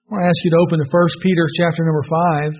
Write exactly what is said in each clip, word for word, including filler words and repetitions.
I want to ask you to open to First Peter chapter number five.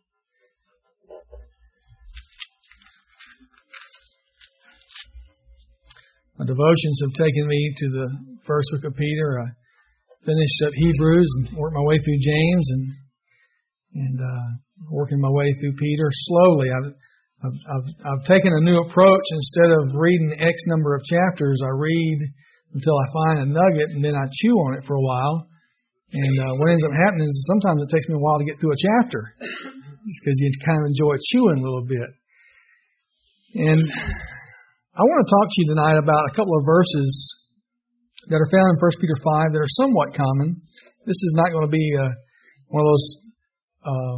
My devotions have taken me to the first book of Peter. I finished up Hebrews and worked my way through James and and uh, working my way through Peter slowly. I've, I've, I've, I've taken a new approach. Instead of reading X number of chapters, I read until I find a nugget and then I chew on it for a while. And uh, what ends up happening is sometimes it takes me a while to get through a chapter, just because you kind of enjoy chewing a little bit. And I want to talk to you tonight about a couple of verses that are found in First Peter five that are somewhat common. This is not going to be uh, one of those um,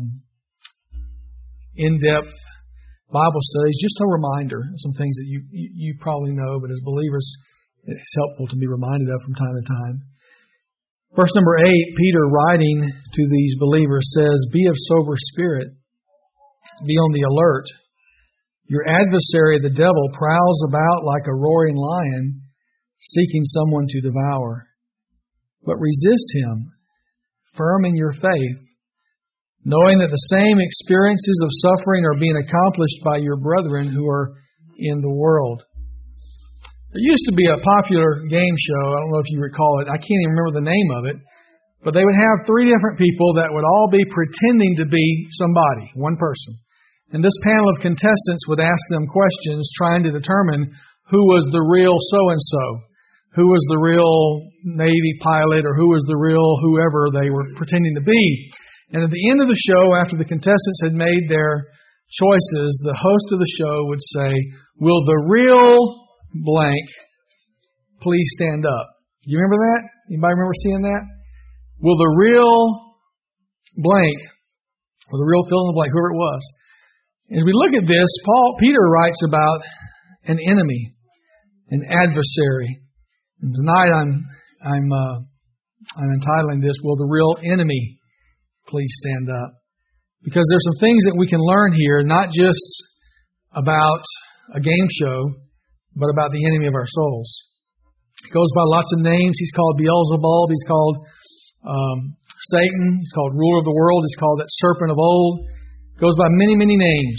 in-depth Bible studies, just a reminder of some things that you, you you probably know, but as believers, it's helpful to be reminded of from time to time. Verse number eight, Peter writing to these believers says, "Be of sober spirit, be on the alert. Your adversary, the devil, prowls about like a roaring lion, seeking someone to devour. But resist him, firm in your faith, knowing that the same experiences of suffering are being accomplished by your brethren who are in the world." There used to be a popular game show, I don't know if you recall it, I can't even remember the name of it, but they would have three different people that would all be pretending to be somebody, one person. And this panel of contestants would ask them questions trying to determine who was the real so-and-so, who was the real Navy pilot, or who was the real whoever they were pretending to be. And at the end of the show, after the contestants had made their choices, the host of the show would say, "Will the real blank please stand up?" Do you remember that? Anybody remember seeing that? Will the real blank, or the real fill in the blank, whoever it was. As we look at this, Paul Peter writes about an enemy, an adversary. And tonight I'm I'm uh, I'm entitling this, "Will the real enemy please stand up?" Because there's some things that we can learn here, not just about a game show, but about the enemy of our souls. He goes by lots of names. He's called Beelzebub. He's called um, Satan. He's called ruler of the world. He's called that serpent of old. Goes by many, many names.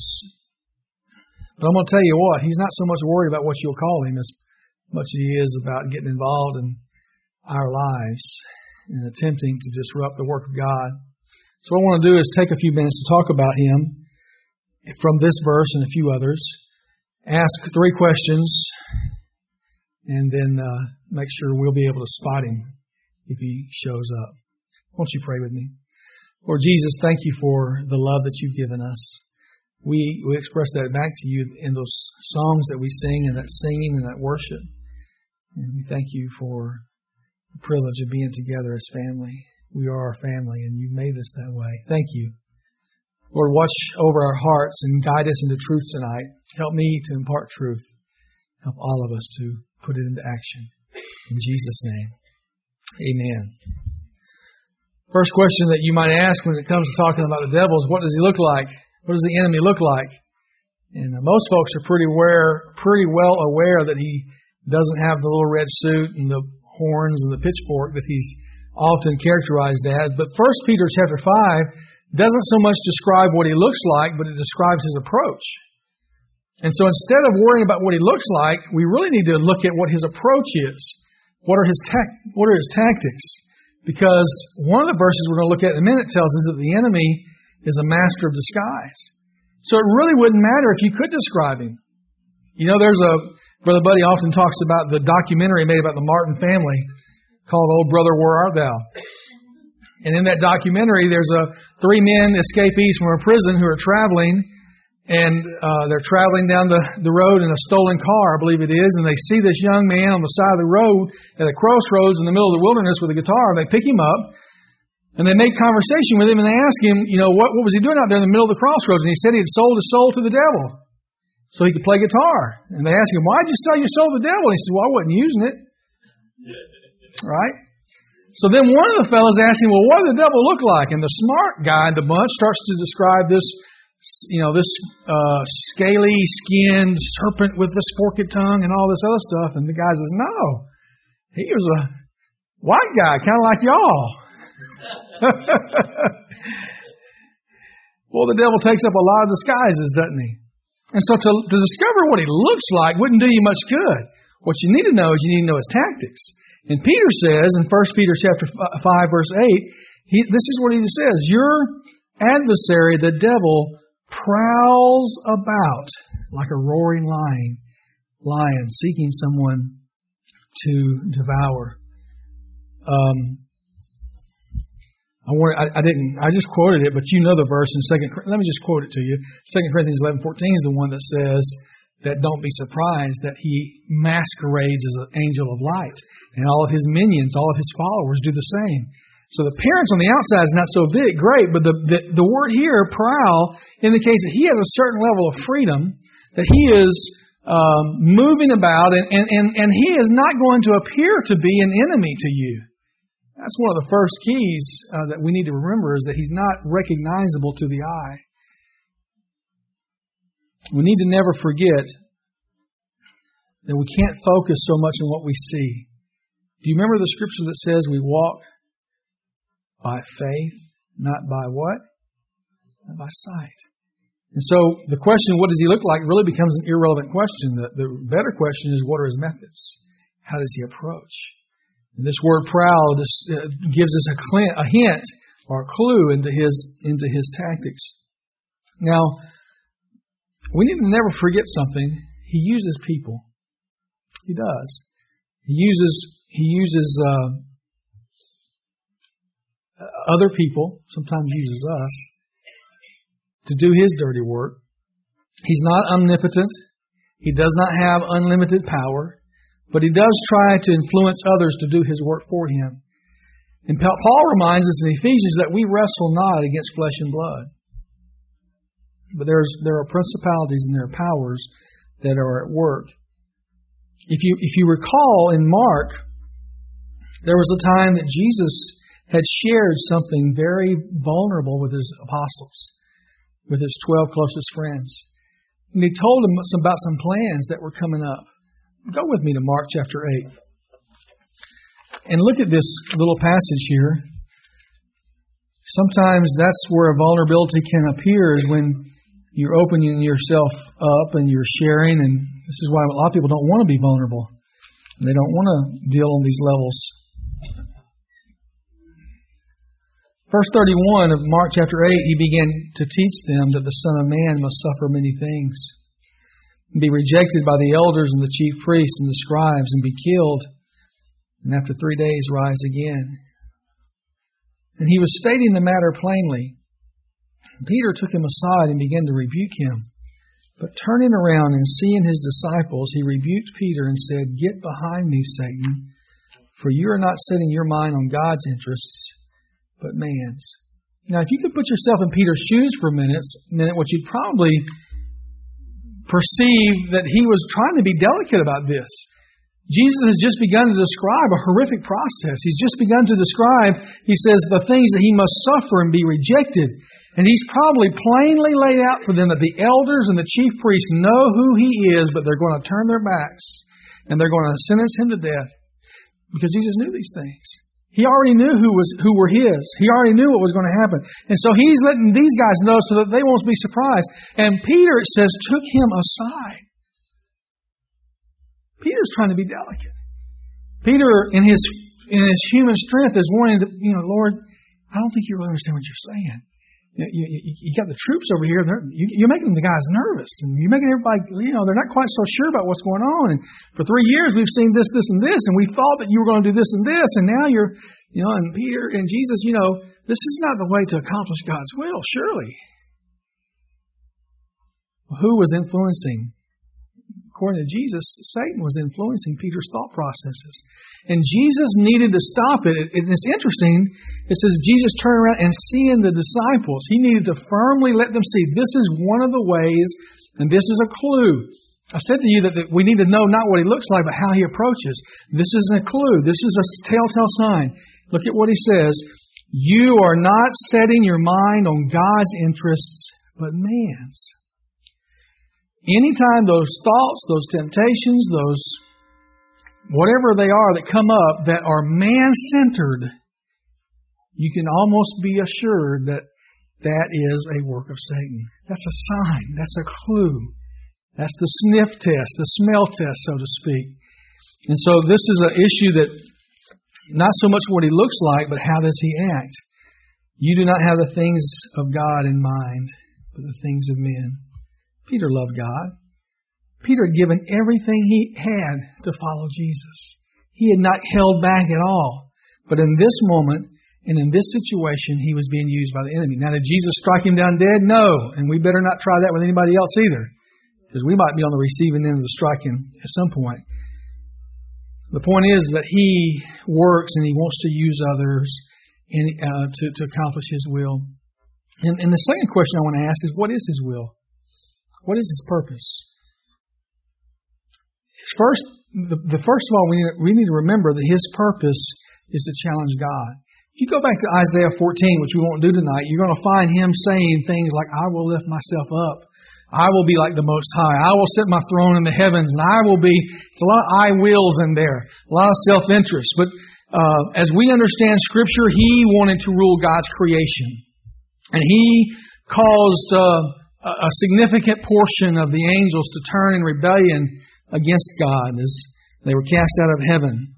But I'm going to tell you what, he's not so much worried about what you'll call him as much as he is about getting involved in our lives and attempting to disrupt the work of God. So what I want to do is take a few minutes to talk about him from this verse and a few others. Ask three questions, and then uh, make sure we'll be able to spot him if he shows up. Won't you pray with me? Lord Jesus, thank you for the love that you've given us. We, we express that back to you in those songs that we sing, and that singing and that worship. And we thank you for the privilege of being together as family. We are our family, and you've made us that way. Thank you. Lord, watch over our hearts and guide us into truth tonight. Help me to impart truth. Help all of us to put it into action. In Jesus' name, amen. First question that you might ask when it comes to talking about the devil is, what does he look like? What does the enemy look like? And most folks are pretty aware, pretty well aware that he doesn't have the little red suit and the horns and the pitchfork that he's often characterized as. But First Peter chapter five doesn't so much describe what he looks like, but it describes his approach. And so instead of worrying about what he looks like, we really need to look at what his approach is. What are his ta- what are his tactics? Because one of the verses we're going to look at in a minute tells us that the enemy is a master of disguise. So it really wouldn't matter if you could describe him. You know, there's a, Brother Buddy often talks about the documentary made about the Martin family called "Oh Brother, Where Art Thou?" And in that documentary, there's a three men escapees from a prison who are traveling, and uh, they're traveling down the, the road in a stolen car, I believe it is, and they see this young man on the side of the road at a crossroads in the middle of the wilderness with a guitar. They pick him up, and they make conversation with him, and they ask him, you know, what, what was he doing out there in the middle of the crossroads? And he said he had sold his soul to the devil so he could play guitar. And they ask him, "Why'd you sell your soul to the devil?" And he said, "Well, I wasn't using it." Right? So then one of the fellows asked him, "Well, what did the devil look like?" And the smart guy in the bunch starts to describe this, you know, this uh, scaly-skinned serpent with this forked tongue and all this other stuff. And the guy says, "No, he was a white guy, kind of like y'all." Well, the devil takes up a lot of disguises, doesn't he? And so to, to discover what he looks like wouldn't do you much good. What you need to know is you need to know his tactics. And Peter says in First Peter chapter five, verse eight, he, this is what he says: your adversary, the devil, prowls about like a roaring lion, lion seeking someone to devour. Um, I, want, I, I didn't. I just quoted it, but you know the verse in Second. Let me just quote it to you. Second Corinthians eleven fourteen is the one that says that don't be surprised that he masquerades as an angel of light, and all of his minions, all of his followers, do the same. So the appearance on the outside is not so big, great, but the the, the word here, prowl, indicates that he has a certain level of freedom, that he is um, moving about, and, and and and he is not going to appear to be an enemy to you. That's one of the first keys uh, that we need to remember, is that he's not recognizable to the eye. We need to never forget that we can't focus so much on what we see. Do you remember the scripture that says we walk by faith, not by what? Not by sight. And so the question, what does he look like, really becomes an irrelevant question. The, the better question is, what are his methods? How does he approach? And this word prowl just, uh, gives us a, cl- a hint or a clue into his into his tactics. Now, we need to never forget something. He uses people. He does. He uses he uses uh, other people. Sometimes uses us to do his dirty work. He's not omnipotent. He does not have unlimited power. But he does try to influence others to do his work for him. And Paul reminds us in Ephesians that we wrestle not against flesh and blood. But there's there are principalities and there are powers that are at work. If you if you recall in Mark, there was a time that Jesus had shared something very vulnerable with his apostles, with his twelve closest friends. And he told them about some plans that were coming up. Go with me to Mark chapter eight. And look at this little passage here. Sometimes that's where a vulnerability can appear, is when you're opening yourself up and you're sharing. And this is why a lot of people don't want to be vulnerable. They don't want to deal on these levels. Verse thirty-one of Mark chapter eight, he began to teach them that the Son of Man must suffer many things, be rejected by the elders and the chief priests and the scribes, and be killed, and after three days rise again. And he was stating the matter plainly. Peter took him aside and began to rebuke him. But turning around and seeing his disciples, he rebuked Peter and said, "Get behind me, Satan, for you are not setting your mind on God's interests, but man's." Now, if you could put yourself in Peter's shoes for a minute, minute what you'd probably perceive that he was trying to be delicate about this. Jesus has just begun to describe a horrific process. He's just begun to describe, he says, the things that he must suffer and be rejected. And he's probably plainly laid out for them that the elders and the chief priests know who he is, but they're going to turn their backs and they're going to sentence him to death, because Jesus knew these things. He already knew who was who were his. He already knew what was going to happen. And so he's letting these guys know so that they won't be surprised. And Peter, it says, took him aside. Peter's trying to be delicate. Peter, in his in his human strength, is wanting to, you know, Lord, I don't think you really understand what you're saying. You, you, you got the troops over here. You, you're making the guys nervous. And you're making everybody, you know, they're not quite so sure about what's going on. And for three years we've seen this, this, and this. And we thought that you were going to do this and this. And now you're, you know, and Peter and Jesus, you know, this is not the way to accomplish God's will, surely. Well, who was influencing? According to Jesus, Satan was influencing Peter's thought processes. And Jesus needed to stop it. And it's interesting. It says Jesus turned around and seeing the disciples, he needed to firmly let them see this is one of the ways, and this is a clue. I said to you that we need to know not what he looks like, but how he approaches. This is a clue. This is a telltale sign. Look at what he says. You are not setting your mind on God's interests, but man's. Anytime those thoughts, those temptations, those whatever they are that come up that are man-centered, you can almost be assured that that is a work of Satan. That's a sign. That's a clue. That's the sniff test, the smell test, so to speak. And so this is an issue that not so much what he looks like, but how does he act? You do not have the things of God in mind, but the things of men. Peter loved God. Peter had given everything he had to follow Jesus. He had not held back at all. But in this moment, and in this situation, he was being used by the enemy. Now, did Jesus strike him down dead? No. And we better not try that with anybody else either, because we might be on the receiving end of the striking at some point. The point is that he works and he wants to use others in, uh, to, to accomplish his will. And, and the second question I want to ask is, what is his will? What is his purpose? First, the, the first of all, we need, we need to remember that his purpose is to challenge God. If you go back to Isaiah fourteen, which we won't do tonight, you're going to find him saying things like, I will lift myself up. I will be like the Most High. I will set my throne in the heavens, and I will be... It's a lot of I wills in there, a lot of self-interest. But uh, as we understand Scripture, he wanted to rule God's creation. And he caused uh, a significant portion of the angels to turn in rebellion against God as they were cast out of heaven.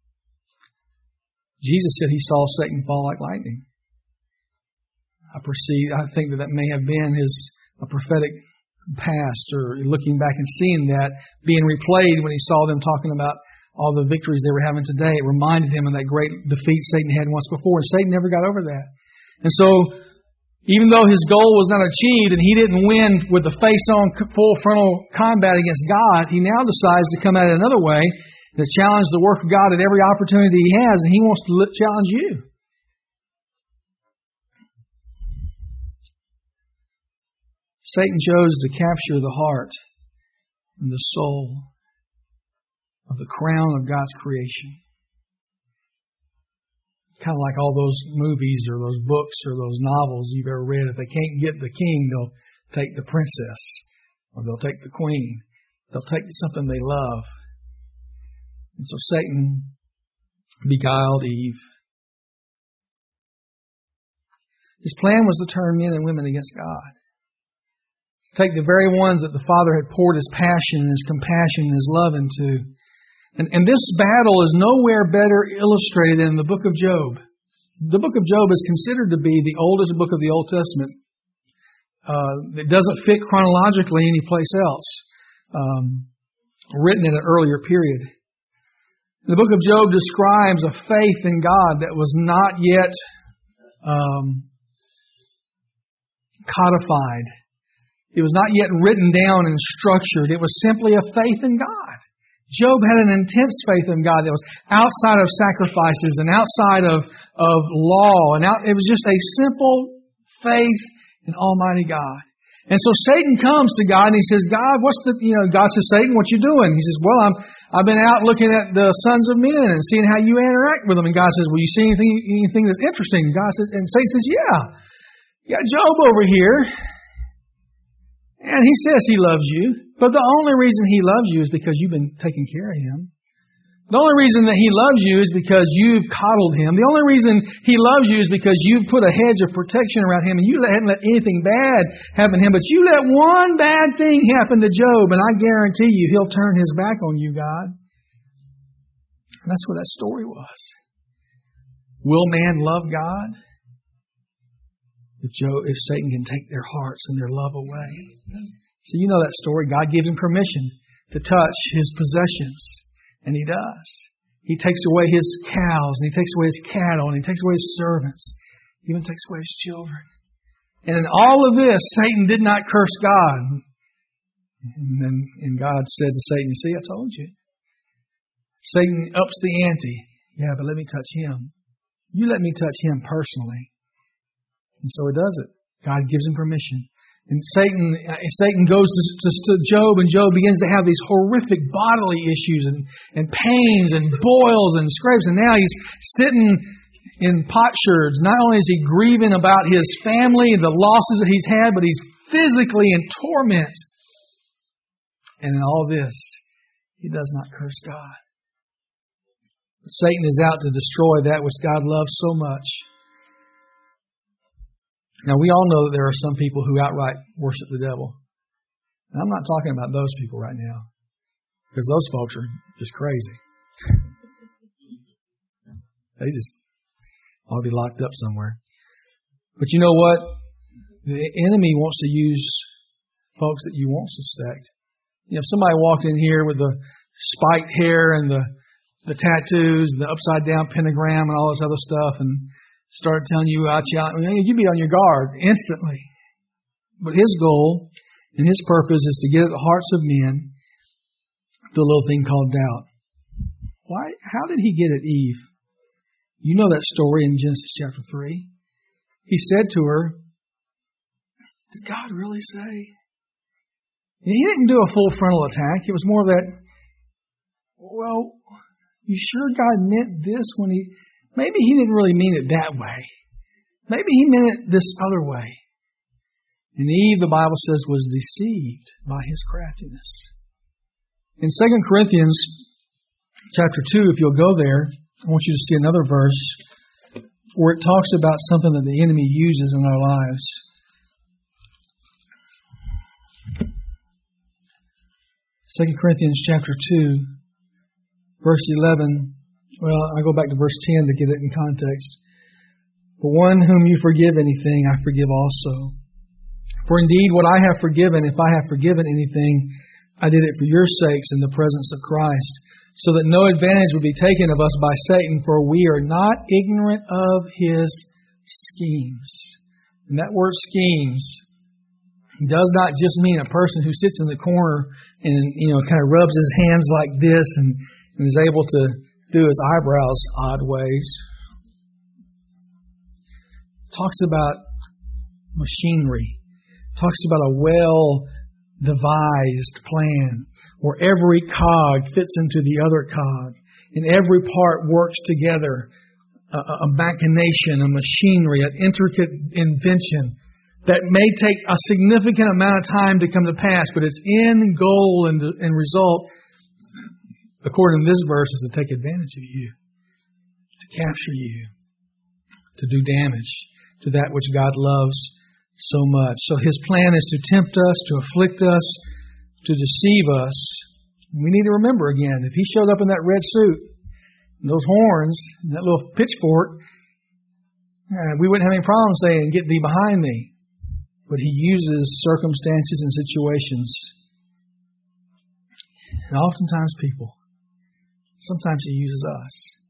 Jesus said he saw Satan fall like lightning. I perceive, I think that that may have been his a prophetic past, or looking back and seeing that being replayed when he saw them talking about all the victories they were having today. It reminded him of that great defeat Satan had once before, and Satan never got over that. And so, even though his goal was not achieved and he didn't win with the face-on full frontal combat against God, he now decides to come at it another way, to challenge the work of God at every opportunity he has, and he wants to challenge you. Satan chose to capture the heart and the soul of the crown of God's creation. Kind of like all those movies or those books or those novels you've ever read. If they can't get the king, they'll take the princess, or they'll take the queen. They'll take something they love. And so Satan beguiled Eve. His plan was to turn men and women against God. Take the very ones that the Father had poured His passion and His compassion and His love into. And, and this battle is nowhere better illustrated than in the book of Job. The book of Job is considered to be the oldest book of the Old Testament. Uh, it doesn't fit chronologically anyplace else. Um, written in an earlier period. The book of Job describes a faith in God that was not yet um, codified. It was not yet written down and structured. It was simply a faith in God. Job had an intense faith in God that was outside of sacrifices and outside of, of law. And out, it was just a simple faith in Almighty God. And so Satan comes to God and he says, God, what's the, you know, God says, Satan, what you doing? He says, well, I'm, I've been out looking at the sons of men and seeing how you interact with them. And God says, well, you see anything, anything that's interesting? God says, and Satan says, yeah, you got Job over here. And he says he loves you. But the only reason he loves you is because you've been taking care of him. The only reason that he loves you is because you've coddled him. The only reason he loves you is because you've put a hedge of protection around him and you hadn't let anything bad happen to him. But you let one bad thing happen to Job, and I guarantee you he'll turn his back on you, God. And that's what that story was. Will man love God? If Job, if Satan can take their hearts and their love away. So you know that story. God gives him permission to touch his possessions. And he does. He takes away his cows, and he takes away his cattle, and he takes away his servants. He even takes away his children. And in all of this, Satan did not curse God. And then and God said to Satan, see, I told you. Satan ups the ante. Yeah, but let me touch him. You let me touch him personally. And so he does it. God gives him permission. And Satan Satan goes to, to, to Job, and Job begins to have these horrific bodily issues and, and pains and boils and scrapes. And now he's sitting in potsherds. Not only is he grieving about his family, the losses that he's had, but he's physically in torment. And in all this, he does not curse God. But Satan is out to destroy that which God loves so much. Now, we all know that there are some people who outright worship the devil. And I'm not talking about those people right now, because those folks are just crazy. They just ought to be locked up somewhere. But you know what? The enemy wants to use folks that you won't suspect. You know, if somebody walked in here with the spiked hair and the, the tattoos, the upside down pentagram and all this other stuff, and started telling you out, you'd be on your guard instantly. But his goal and his purpose is to get at the hearts of men the little thing called doubt. Why? How did he get at Eve? You know that story in Genesis chapter three. He said to her, did God really say? And he didn't do a full frontal attack. It was more that, well, you sure God meant this when he, maybe he didn't really mean it that way. Maybe he meant it this other way. And Eve, the Bible says, was deceived by his craftiness. In Second Corinthians chapter two, if you'll go there, I want you to see another verse where it talks about something that the enemy uses in our lives. Second Corinthians chapter two, verse eleven. Well, I go back to verse ten to get it in context. But one whom you forgive anything, I forgive also. For indeed, what I have forgiven, if I have forgiven anything, I did it for your sakes in the presence of Christ, so that no advantage would be taken of us by Satan, for we are not ignorant of his schemes. And that word schemes does not just mean a person who sits in the corner and, you know, kind of rubs his hands like this and, and is able to do his eyebrows odd ways. It talks about machinery. It talks about a well-devised plan where every cog fits into the other cog and every part works together. A, a machination, a machinery, an intricate invention that may take a significant amount of time to come to pass, but its end goal and, and result, according to this verse, is to take advantage of you, to capture you, to do damage to that which God loves so much. So his plan is to tempt us, to afflict us, to deceive us. We need to remember again, if he showed up in that red suit, and those horns, and that little pitchfork, we wouldn't have any problem saying, get thee behind me. But he uses circumstances and situations. And oftentimes people. Sometimes he uses us.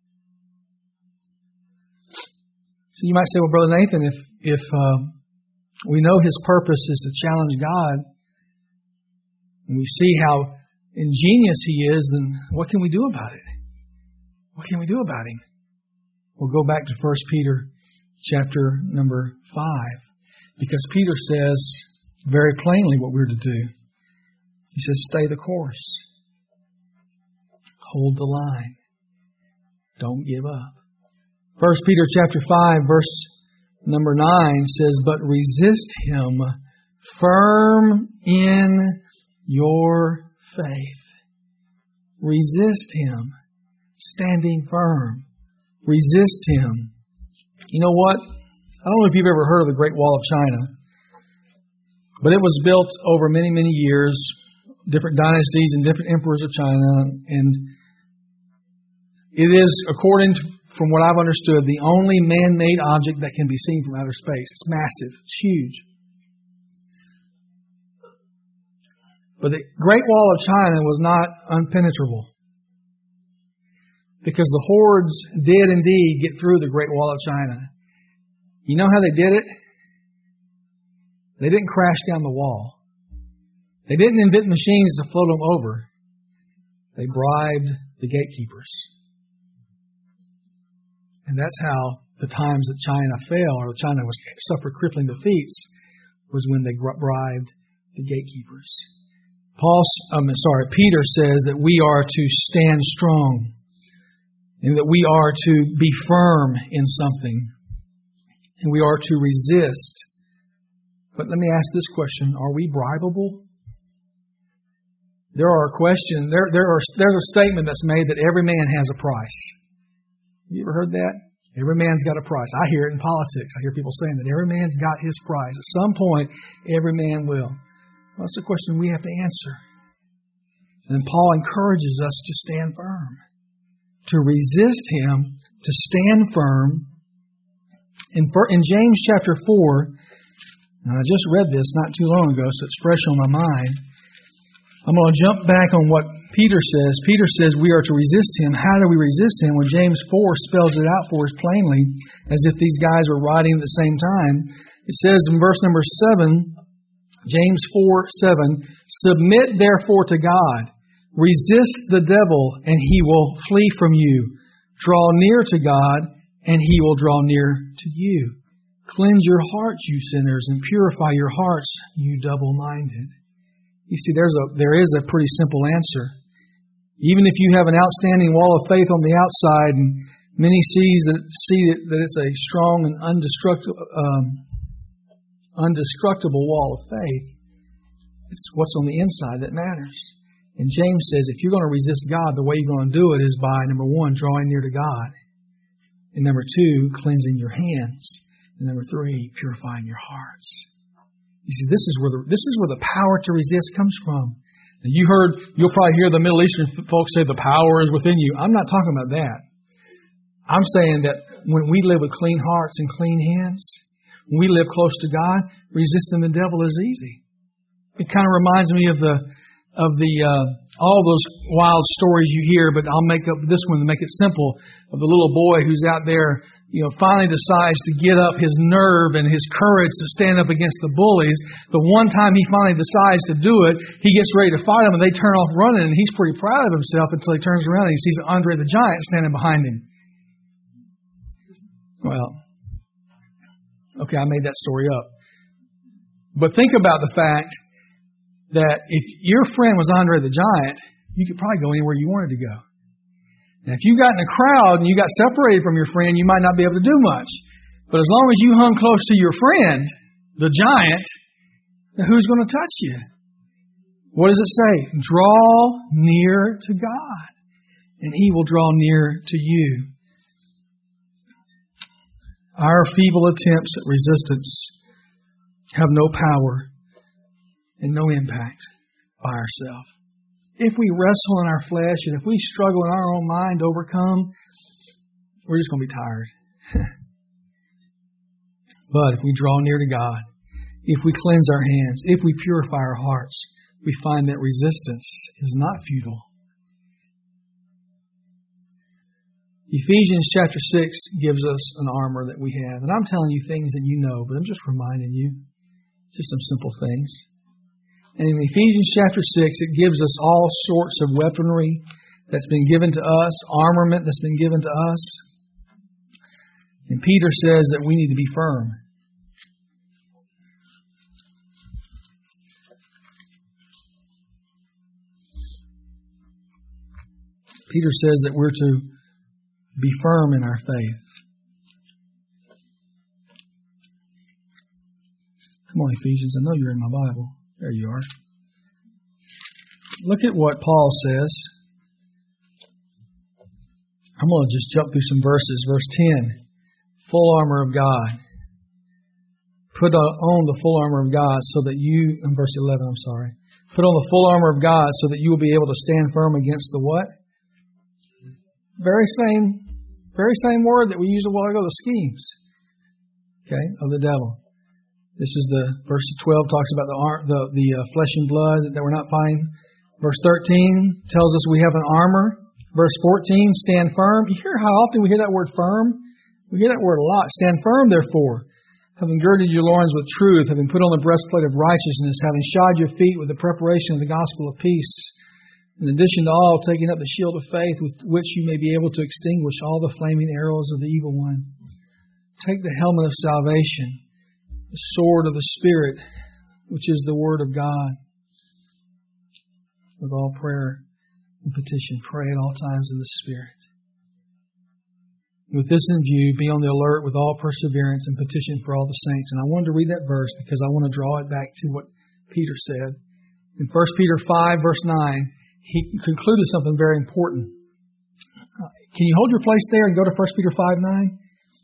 So you might say, well, Brother Nathan, if, if uh, we know his purpose is to challenge God, and we see how ingenious he is, then what can we do about it? What can we do about him? We'll go back to First Peter chapter number five. Because Peter says very plainly what we're to do. He says, stay the course. Hold the line. Don't give up. First Peter chapter five, verse number nine says, but resist him firm in your faith. Resist him. Standing firm. Resist him. You know what? I don't know if you've ever heard of the Great Wall of China, but it was built over many, many years, different dynasties and different emperors of China, and it is, according to, from what I've understood, the only man-made object that can be seen from outer space. It's massive. It's huge. But the Great Wall of China was not unpenetrable, because the hordes did indeed get through the Great Wall of China. You know how they did it? They didn't crash down the wall. They didn't invent machines to float them over. They bribed the gatekeepers. And that's how the times that China fell, or China was suffered crippling defeats, was when they bribed the gatekeepers. Paul, um, sorry, Peter says that we are to stand strong, and that we are to be firm in something. And we are to resist. But let me ask this question. Are we bribable? There are a question. There, there are, there's a statement that's made that every man has a price. Have you ever heard that? Every man's got a price. I hear it in politics. I hear people saying that every man's got his price. At some point, every man will. Well, that's the question we have to answer. And Paul encourages us to stand firm, to resist him, to stand firm. In, in James chapter four, and I just read this not too long ago, so it's fresh on my mind. I'm going to jump back on what Peter says. Peter says we are to resist him. How do we resist him? When James four spells it out for us plainly, as if these guys were writing at the same time. It says in verse number seven, James four seven, submit therefore to God. Resist the devil, and he will flee from you. Draw near to God, and he will draw near to you. Cleanse your hearts, you sinners, and purify your hearts, you double-minded. You see, there's a there is a pretty simple answer. Even if you have an outstanding wall of faith on the outside, and many sees that see that it's a strong and undestructible, um, undestructible wall of faith, it's what's on the inside that matters. And James says, if you're going to resist God, the way you're going to do it is by, number one, drawing near to God. And number two, cleansing your hands. And number three, purifying your hearts. You see, this is where the this is where the power to resist comes from. And you heard, you'll probably hear the Middle Eastern folks say the power is within you. I'm not talking about that. I'm saying that when we live with clean hearts and clean hands, when we live close to God, resisting the devil is easy. It kind of reminds me of the of the uh, all those wild stories you hear, but I'll make up this one to make it simple, of the little boy who's out there, you know, finally decides to get up his nerve and his courage to stand up against the bullies. The one time he finally decides to do it, he gets ready to fight them, and they turn off running, and he's pretty proud of himself until he turns around and he sees Andre the Giant standing behind him. Well, okay, I made that story up. But think about the fact that if your friend was Andre the Giant, you could probably go anywhere you wanted to go. Now, if you got in a crowd and you got separated from your friend, you might not be able to do much. But as long as you hung close to your friend, the giant, now who's going to touch you? What does it say? Draw near to God, and He will draw near to you. Our feeble attempts at resistance have no power and no impact by ourselves. If we wrestle in our flesh and if we struggle in our own mind to overcome, we're just going to be tired. But if we draw near to God, if we cleanse our hands, if we purify our hearts, we find that resistance is not futile. Ephesians chapter six gives us an armor that we have. And I'm telling you things that you know, but I'm just reminding you. Just some simple things. And in Ephesians chapter six, it gives us all sorts of weaponry that's been given to us, armament that's been given to us. And Peter says that we need to be firm. Peter says that we're to be firm in our faith. Come on, Ephesians. I know you're in my Bible. There you are. Look at what Paul says. I'm going to just jump through some verses. Verse ten. Full armor of God. Put on the full armor of God so that you, in verse eleven, I'm sorry. Put on the full armor of God so that you will be able to stand firm against the what? Very same, very same word that we used a while ago, the schemes. Okay, of the devil. This is the verse twelve talks about the the, the uh, flesh and blood that we're not fighting. Verse thirteen tells us we have an armor. Verse fourteen, stand firm. You hear how often we hear that word firm? We hear that word a lot. Stand firm, therefore, having girded your loins with truth, having put on the breastplate of righteousness, having shod your feet with the preparation of the gospel of peace. In addition to all, taking up the shield of faith with which you may be able to extinguish all the flaming arrows of the evil one. Take the helmet of salvation, the sword of the Spirit, which is the Word of God. With all prayer and petition, pray at all times in the Spirit. With this in view, be on the alert with all perseverance and petition for all the saints. And I wanted to read that verse because I want to draw it back to what Peter said. In First Peter five, verse nine, he concluded something very important. Can you hold your place there and go to First Peter five nine?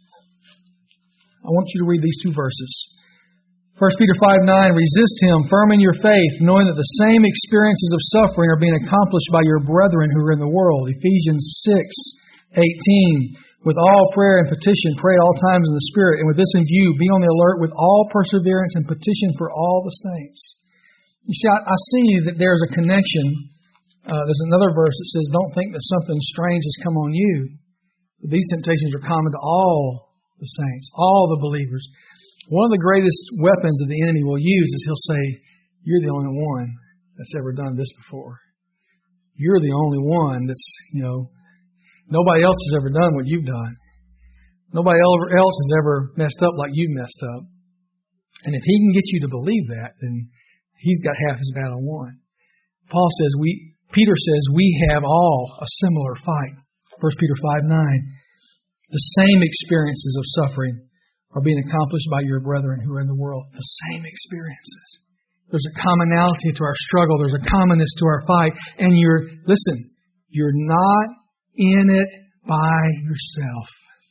I want you to read these two verses. First Peter five nine, resist him, firm in your faith, knowing that the same experiences of suffering are being accomplished by your brethren who are in the world. Ephesians six eighteen, with all prayer and petition, pray at all times in the Spirit, and with this in view, be on the alert with all perseverance and petition for all the saints. You see, I, I see that there's a connection. Uh, there's another verse that says, don't think that something strange has come on you. These temptations are common to all the saints, all the believers. One of the greatest weapons that the enemy will use is he'll say, you're the only one that's ever done this before. You're the only one that's, you know, nobody else has ever done what you've done. Nobody else has ever messed up like you've messed up. And if he can get you to believe that, then he's got half his battle won. Paul says, we, Peter says, we have all a similar fight. First Peter five nine. The same experiences of suffering are being accomplished by your brethren who are in the world. The same experiences. There's a commonality to our struggle. There's a commonness to our fight. And you're, listen, you're not in it by yourself.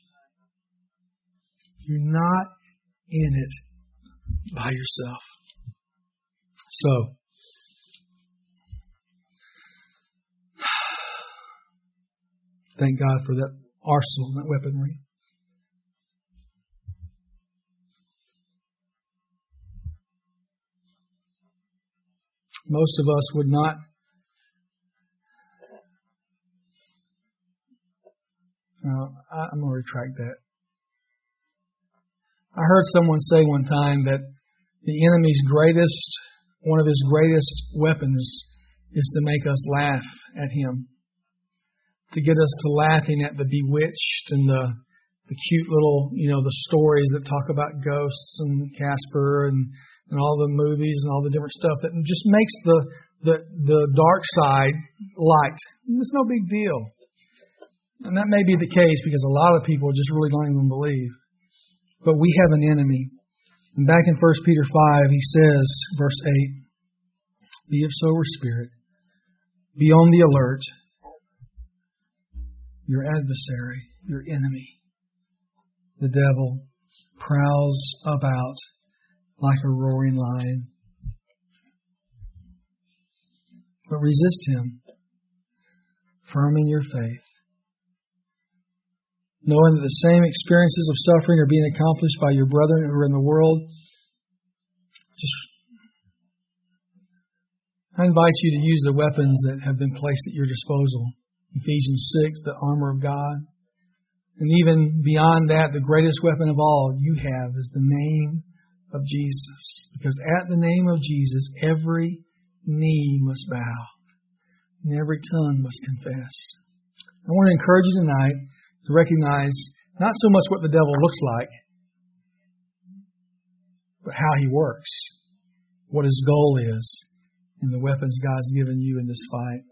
You're not in it by yourself. So, thank God for that arsenal, that weaponry. Most of us would not uh, I'm going to retract that. I heard someone say one time that the enemy's greatest, one of his greatest weapons is to make us laugh at him. To get us to laughing at the bewitched and the the cute little, you know, the stories that talk about ghosts and Casper and, and all the movies and all the different stuff that just makes the, the, the dark side light. It's no big deal. And that may be the case because a lot of people just really don't even believe. But we have an enemy. And back in First Peter five, he says, verse eight, be of sober spirit, be on the alert. Your adversary, your enemy, the devil, prowls about like a roaring lion. But resist him, firm in your faith, knowing that the same experiences of suffering are being accomplished by your brethren who are in the world. Just, I invite you to use the weapons that have been placed at your disposal. Ephesians six, the armor of God. And even beyond that, the greatest weapon of all you have is the name of Jesus. Because at the name of Jesus, every knee must bow and every tongue must confess. I want to encourage you tonight to recognize not so much what the devil looks like, but how he works, what his goal is, and the weapons God's given you in this fight.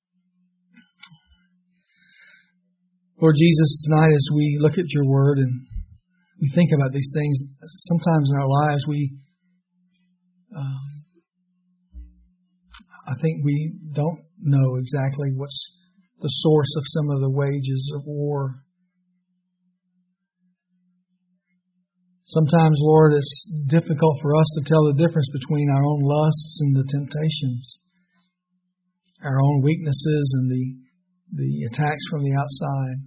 Lord Jesus, tonight as we look at your word and we think about these things, sometimes in our lives we, um, I think we don't know exactly what's the source of some of the wages of war. Sometimes, Lord, it's difficult for us to tell the difference between our own lusts and the temptations, our own weaknesses and the the attacks from the outside.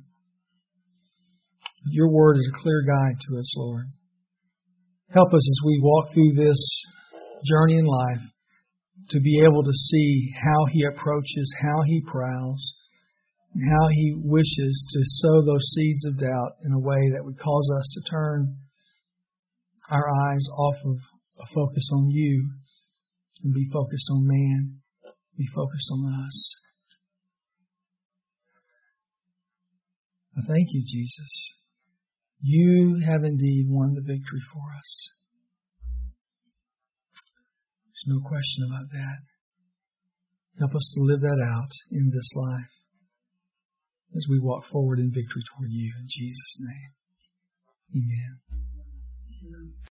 Your word is a clear guide to us, Lord. Help us as we walk through this journey in life to be able to see how he approaches, how he prowls, and how he wishes to sow those seeds of doubt in a way that would cause us to turn our eyes off of a focus on you and be focused on man, be focused on us. I thank you, Jesus. You have indeed won the victory for us. There's no question about that. Help us to live that out in this life as we walk forward in victory toward you. In Jesus' name, amen.